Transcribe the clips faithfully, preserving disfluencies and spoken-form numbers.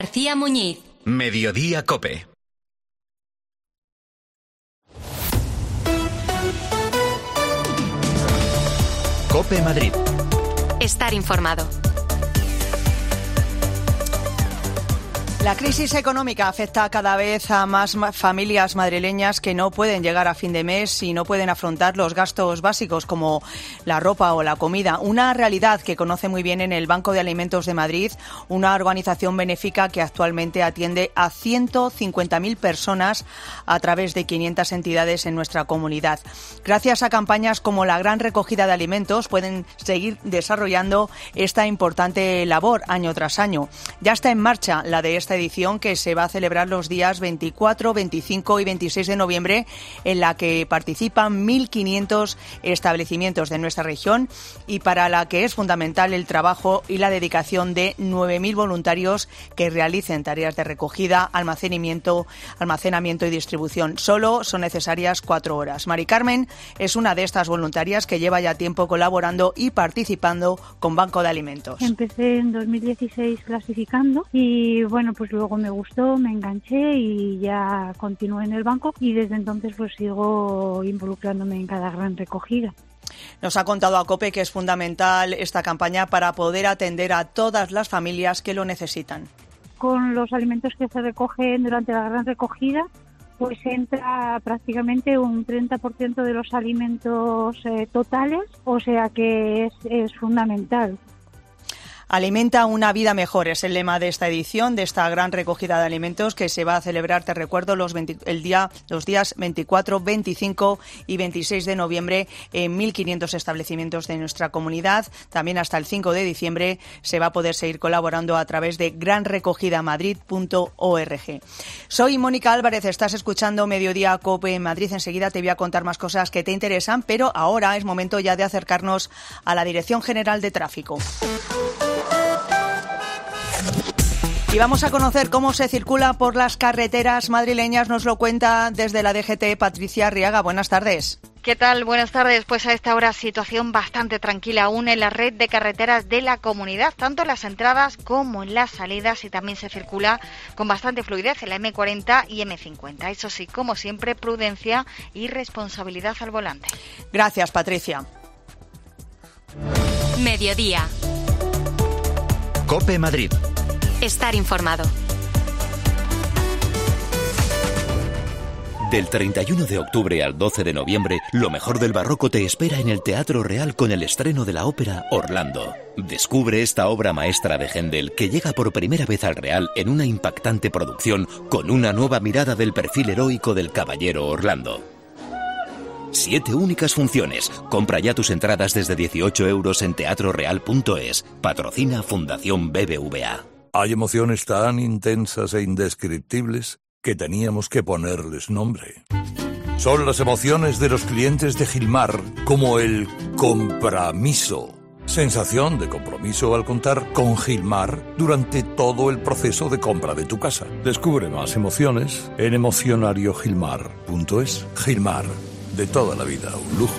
García Muñiz. Mediodía COPE. COPE Madrid. Estar informado. La crisis económica afecta cada vez a más familias madrileñas que no pueden llegar a fin de mes y no pueden afrontar los gastos básicos como la ropa o la comida. Una realidad que conoce muy bien en el Banco de Alimentos de Madrid, una organización benéfica que actualmente atiende a ciento cincuenta mil personas a través de quinientas entidades en nuestra comunidad. Gracias a campañas como la Gran Recogida de Alimentos pueden seguir desarrollando esta importante labor año tras año. Ya está en marcha la de esta edición que se va a celebrar los días veinticuatro, veinticinco y veintiséis de noviembre, en la que participan mil quinientos establecimientos de nuestra región y para la que es fundamental el trabajo y la dedicación de nueve mil voluntarios que realicen tareas de recogida, almacenamiento, almacenamiento y distribución. Solo son necesarias cuatro horas. Mari Carmen es una de estas voluntarias que lleva ya tiempo colaborando y participando con Banco de Alimentos. Empecé en dos mil dieciséis clasificando y bueno, pues luego me gustó, me enganché y ya continué en el banco y desde entonces pues sigo involucrándome en cada gran recogida. Nos ha contado a COPE que es fundamental esta campaña para poder atender a todas las familias que lo necesitan. Con los alimentos que se recogen durante la gran recogida, pues entra prácticamente un treinta por ciento de los alimentos eh, totales, o sea que es, es fundamental. Alimenta una vida mejor es el lema de esta edición, de esta gran recogida de alimentos que se va a celebrar, te recuerdo, los, veinte, el día, los días veinticuatro, veinticinco y veintiséis de noviembre en mil quinientos establecimientos de nuestra comunidad. También hasta el cinco de diciembre se va a poder seguir colaborando a través de gran recogida madrid punto org. Soy Mónica Álvarez, estás escuchando Mediodía COPE en Madrid. Enseguida te voy a contar más cosas que te interesan, pero ahora es momento ya de acercarnos a la Dirección General de Tráfico. Y vamos a conocer cómo se circula por las carreteras madrileñas. Nos lo cuenta desde la D G T Patricia Arriaga. Buenas tardes. ¿Qué tal? Buenas tardes. Pues a esta hora situación bastante tranquila aún en la red de carreteras de la comunidad, tanto en las entradas como en las salidas, y también se circula con bastante fluidez en la eme cuarenta y eme cincuenta. Eso sí, como siempre, prudencia y responsabilidad al volante. Gracias, Patricia. Mediodía. COPE Madrid. Estar informado. Del treinta y uno de octubre al doce de noviembre, lo mejor del barroco te espera en el Teatro Real con el estreno de la ópera Orlando. Descubre esta obra maestra de Händel que llega por primera vez al Real en una impactante producción con una nueva mirada del perfil heroico del caballero Orlando. Siete únicas funciones. Compra ya tus entradas desde dieciocho euros en teatro real punto es. Patrocina Fundación B B V A. Hay emociones tan intensas e indescriptibles que teníamos que ponerles nombre. Son las emociones de los clientes de Gilmar, como el compromiso. Sensación de compromiso al contar con Gilmar durante todo el proceso de compra de tu casa. Descubre más emociones en emocionario gilmar punto es. Gilmar, de toda la vida, un lujo.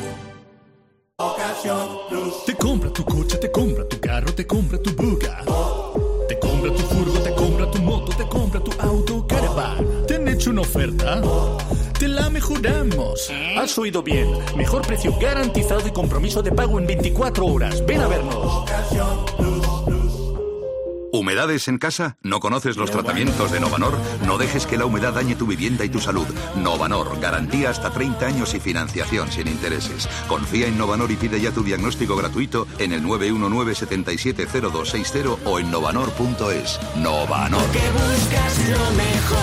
Te compra tu coche, te compra tu carro, te compra tu buga. Te compra tu furgo, te compra tu moto, te compra tu auto, caravan. ¿Te han hecho una oferta? Te la mejoramos. Has oído bien. Mejor precio garantizado y compromiso de pago en veinticuatro horas. Ven a vernos. ¿Humedades en casa? ¿No conoces los tratamientos de Novanor? No dejes que la humedad dañe tu vivienda y tu salud. Novanor, garantía hasta treinta años y financiación sin intereses. Confía en Novanor y pide ya tu diagnóstico gratuito en el nueve uno nueve, siete siete cero dos seis cero o en novanor punto es. Novanor. Porque buscas lo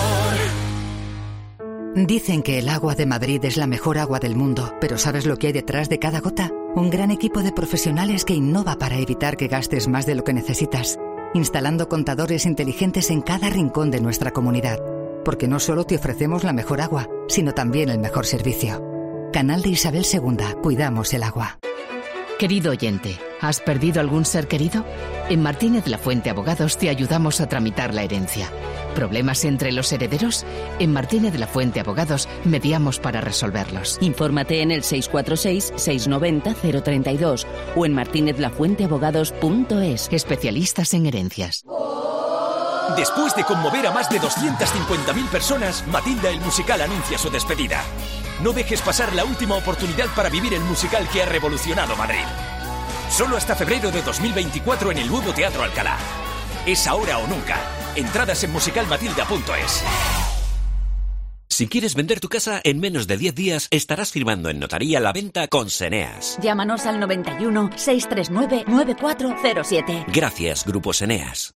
mejor. Dicen que el agua de Madrid es la mejor agua del mundo, pero ¿sabes lo que hay detrás de cada gota? Un gran equipo de profesionales que innova para evitar que gastes más de lo que necesitas, instalando contadores inteligentes en cada rincón de nuestra comunidad, porque no solo te ofrecemos la mejor agua, sino también el mejor servicio. Canal de Isabel segunda, cuidamos el agua. Querido oyente, ¿has perdido algún ser querido? En Martínez Lafuente Abogados te ayudamos a tramitar la herencia. ¿Problemas entre los herederos? En Martínez Lafuente Abogados mediamos para resolverlos. Infórmate en el seis cuatro seis, seis nueve cero, cero tres dos o en martinez lafuente abogados punto es. Especialistas en herencias. Después de conmover a más de doscientas cincuenta mil personas, Matilda el musical anuncia su despedida. No dejes pasar la última oportunidad para vivir el musical que ha revolucionado Madrid. Solo hasta febrero de dos mil veinticuatro en el nuevo Teatro Alcalá. Es ahora o nunca. Entradas en musical matilda punto es. Si quieres vender tu casa, en menos de diez días estarás firmando en notaría la venta con Seneas. Llámanos al noventa y uno, seiscientos treinta y nueve, noventa y cuatro cero siete. Gracias, Grupo Seneas.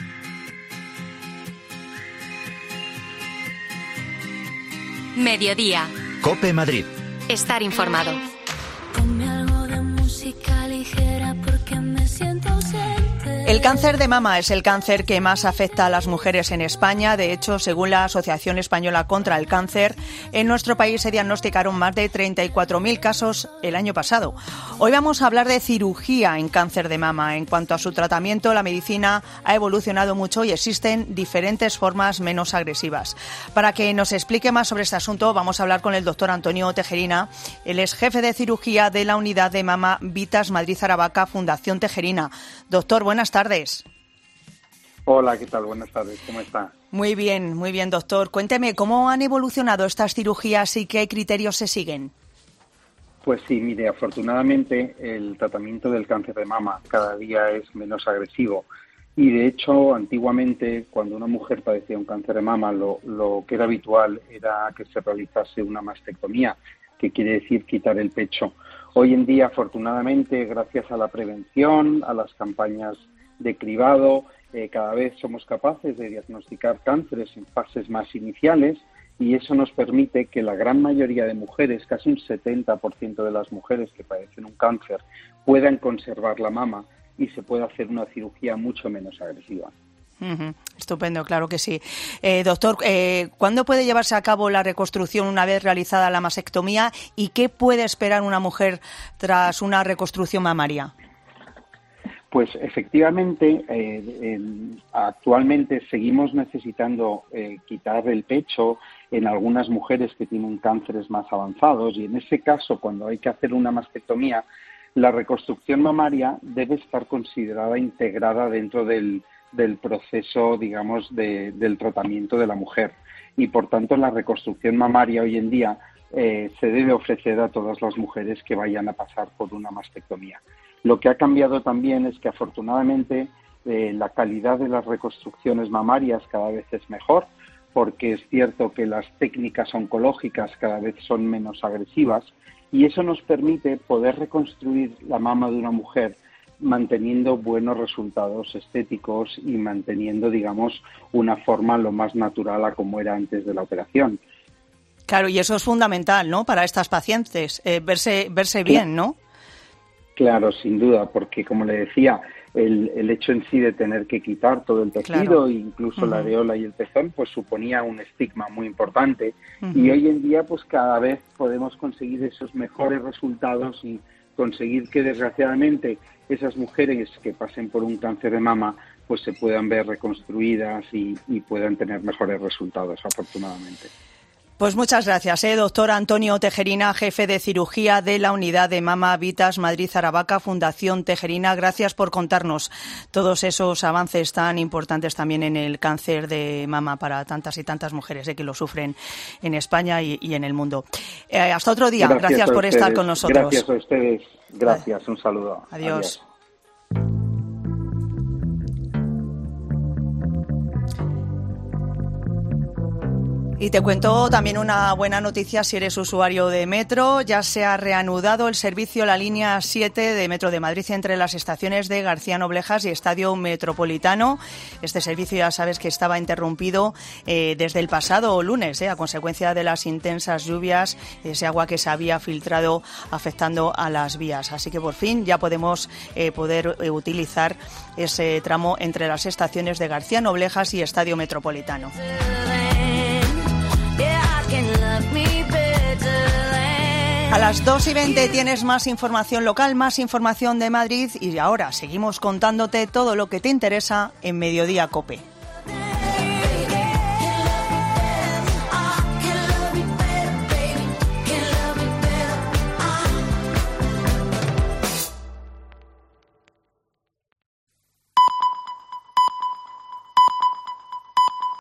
Mediodía. COPE Madrid. Estar informado. Ponme algo de música ligera porque me siento ausente. El cáncer de mama es el cáncer que más afecta a las mujeres en España. De hecho, según la Asociación Española contra el Cáncer, en nuestro país se diagnosticaron más de treinta y cuatro mil casos el año pasado. Hoy vamos a hablar de cirugía en cáncer de mama. En cuanto a su tratamiento, la medicina ha evolucionado mucho y existen diferentes formas menos agresivas. Para que nos explique más sobre este asunto, vamos a hablar con el doctor Antonio Tejerina. Él es jefe de cirugía de la unidad de mama Vitas Madrid Aravaca, Fundación Tejerina. Doctor, buenas tardes. Hola, ¿qué tal? Buenas tardes, ¿cómo está? Muy bien, muy bien, doctor. Cuénteme, ¿cómo han evolucionado estas cirugías y qué criterios se siguen? Pues sí, mire, afortunadamente el tratamiento del cáncer de mama cada día es menos agresivo y de hecho antiguamente cuando una mujer padecía un cáncer de mama lo, lo que era habitual era que se realizase una mastectomía, que quiere decir quitar el pecho. Hoy en día, afortunadamente, gracias a la prevención, a las campañas de cribado, eh, cada vez somos capaces de diagnosticar cánceres en fases más iniciales y eso nos permite que la gran mayoría de mujeres, casi un setenta por ciento de las mujeres que padecen un cáncer, puedan conservar la mama y se pueda hacer una cirugía mucho menos agresiva. Uh-huh. Estupendo, claro que sí. Eh, doctor, eh, ¿cuándo puede llevarse a cabo la reconstrucción una vez realizada la mastectomía y qué puede esperar una mujer tras una reconstrucción mamaria? Pues efectivamente, eh, eh, actualmente seguimos necesitando eh, quitar el pecho en algunas mujeres que tienen cánceres más avanzados y en ese caso, cuando hay que hacer una mastectomía, la reconstrucción mamaria debe estar considerada integrada dentro del del proceso, digamos, de, del tratamiento de la mujer. Y, por tanto, la reconstrucción mamaria hoy en día eh, se debe ofrecer a todas las mujeres que vayan a pasar por una mastectomía. Lo que ha cambiado también es que, afortunadamente, eh, la calidad de las reconstrucciones mamarias cada vez es mejor, porque es cierto que las técnicas oncológicas cada vez son menos agresivas y eso nos permite poder reconstruir la mama de una mujer manteniendo buenos resultados estéticos y manteniendo, digamos, una forma lo más natural a como era antes de la operación. Claro, y eso es fundamental, ¿no?, para estas pacientes, eh, verse verse bien, ¿no? Claro, sin duda, porque, como le decía, el, el hecho en sí de tener que quitar todo el tejido, claro, incluso uh-huh. la areola y el pezón, pues suponía un estigma muy importante. Uh-huh. Y hoy en día, pues cada vez podemos conseguir esos mejores resultados y conseguir que, desgraciadamente, esas mujeres que pasen por un cáncer de mama pues se puedan ver reconstruidas y, y puedan tener mejores resultados, afortunadamente. Pues muchas gracias, ¿eh? Doctor Antonio Tejerina, jefe de cirugía de la unidad de mama Vitas Madrid Aravaca, Fundación Tejerina. Gracias por contarnos todos esos avances tan importantes también en el cáncer de mama para tantas y tantas mujeres ¿eh? que lo sufren en España y, y en el mundo. Eh, hasta otro día. Gracias, gracias por estar con nosotros. Gracias a ustedes. Gracias. Un saludo. Adiós. Adiós. Y te cuento también una buena noticia si eres usuario de Metro. Ya se ha reanudado el servicio la línea siete de Metro de Madrid entre las estaciones de García Noblejas y Estadio Metropolitano. Este servicio ya sabes que estaba interrumpido eh, desde el pasado lunes, eh, a consecuencia de las intensas lluvias, ese agua que se había filtrado afectando a las vías. Así que por fin ya podemos eh, poder eh, utilizar ese tramo entre las estaciones de García Noblejas y Estadio Metropolitano. A las dos y veinte tienes más información local, más información de Madrid y ahora seguimos contándote todo lo que te interesa en Mediodía COPE.